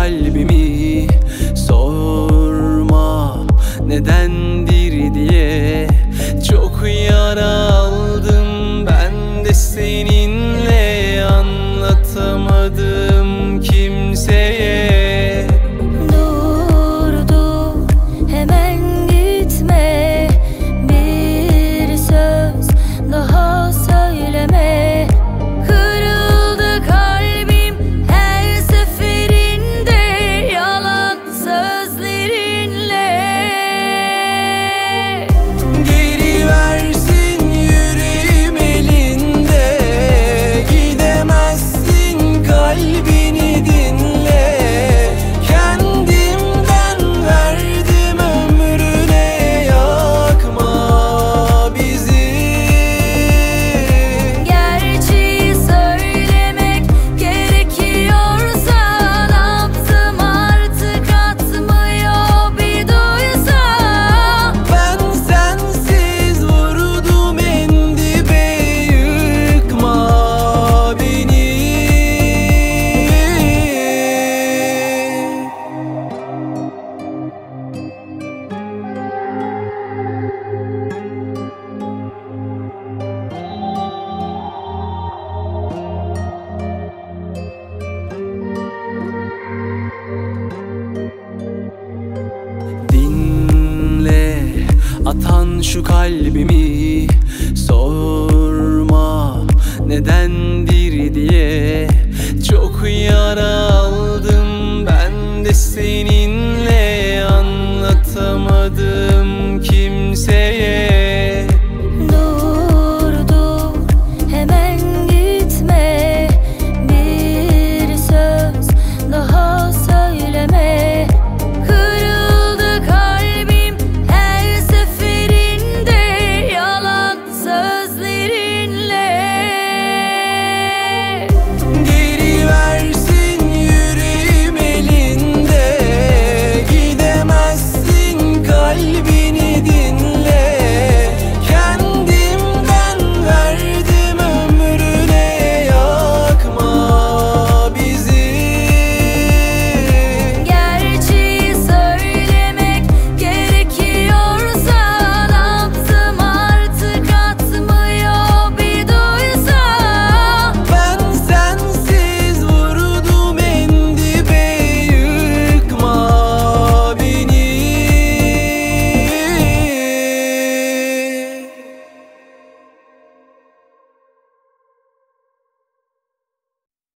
kalbimi, sorma nedendir diye. Çok yara aldım ben de seninle, anlatamadım kimseye. Dur dur, hemen gitme, bir söz daha söyleme. Kırıldı kalbim her seferinde yalan sözlerinle. Geri versin yüreğim elinde, gidemezsin kalbini dinle. Kendimden verdim ömrüne, yakma bizi. Gerçeği söylemek gerekiyorsa, nabzım artık atmıyor bir duysa. Ben sensiz vurdum en dibe, yıkma beni. Dinle atan şu kalbimi,